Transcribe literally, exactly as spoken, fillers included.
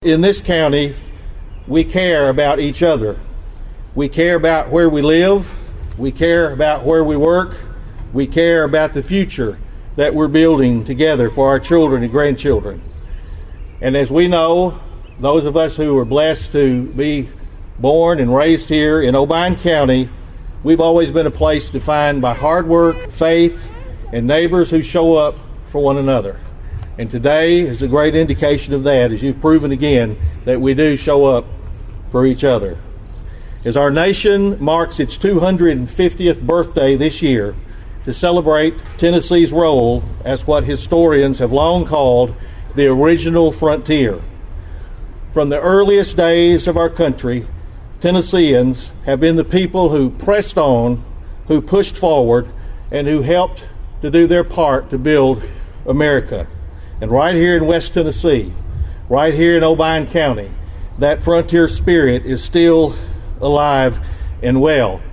In this county, we care about each other. We care about where we live. We care about where we work. We care about the future that we're building together for our children and grandchildren. And as we know, those of us who are blessed to be born and raised here in Obion County, we've always been a place defined by hard work, faith, and neighbors who show up for one another. And today is a great indication of that, as you've proven again that we do show up for each other. As our nation marks its two hundred fiftieth birthday this year to celebrate Tennessee's role as what historians have long called the original frontier. From the earliest days of our country, Tennesseans have been the people who pressed on, who pushed forward, and who helped to do their part to build America. And right here in West Tennessee, right here in Obion County, that frontier spirit is still alive and well.